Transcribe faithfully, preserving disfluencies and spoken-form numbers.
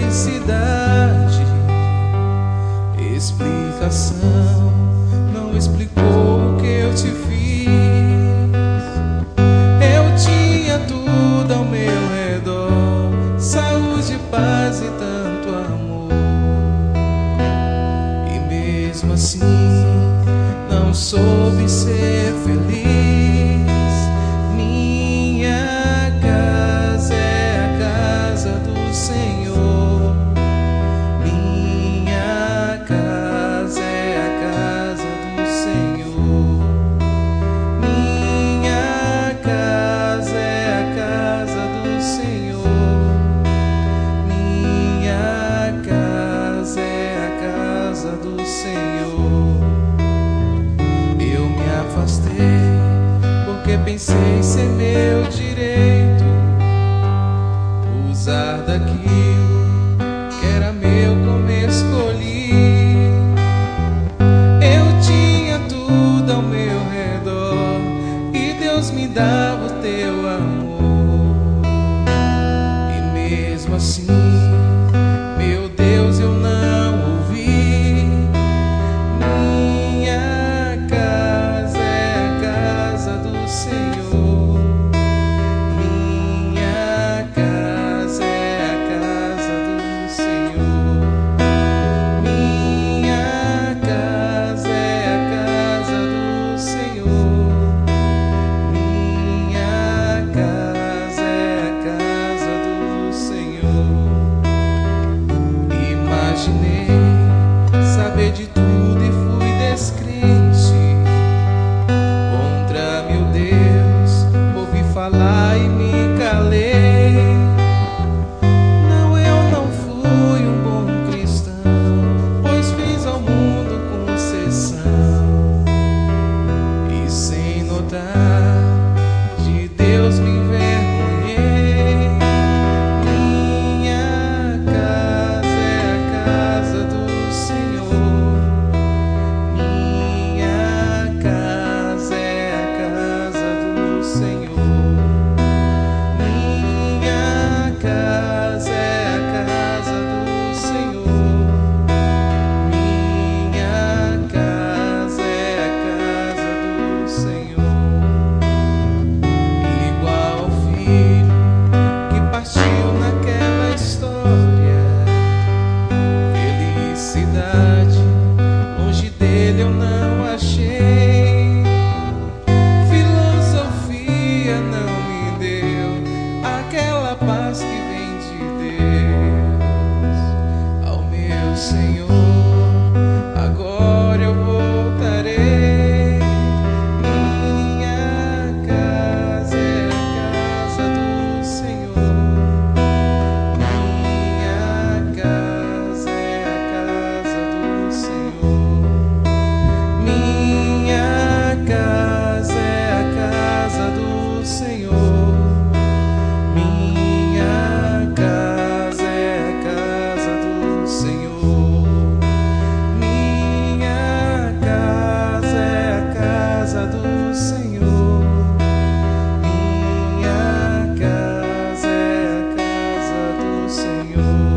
felicidade. Explicação não explicou o que eu te fiz. Eu tinha tudo ao meu redor, saúde, paz e tanto amor. E mesmo assim não soube ser feliz. Minha casa é a casa do Senhor. Minha casa é a casa do Senhor. Minha casa é a casa do Senhor. Minha casa é a casa do Senhor. Eu me afastei porque pensei ser meu direito usar daquilo que era meu como escolhi. Eu tinha tudo ao meu redor e Deus me dava o teu amor. E mesmo assim, meu Deus, eu não ouvi. Minha casa é a casa do Senhor. Minha casa é a casa do Senhor. Minha casa é a casa do Senhor. Minha casa é a casa do Senhor. Imaginei saber de tudo e fui descrente contra meu Deus. Ouvi falar e me calei. Não, eu não fui um bom cristão, pois fiz ao mundo concessão. E sem notar, de Deus me envergonhei. Minha casa é a casa do Senhor. Minha casa é a casa do Senhor. Minha casa é a casa do Senhor. Minha casa é a casa do Senhor. Igual ao filho que partiu naquela história. Felicidade longe dele eu não achei. Filosofia não me deu aquela paz que vem de Deus. Ao meu Senhor agora eu voltarei. Minha casa é a casa do Senhor. Minha casa é a casa do Senhor. Minha casa é a casa do Senhor. Minha casa é a casa do Senhor. Minha casa é a casa do Senhor. Minha casa é a casa do Senhor.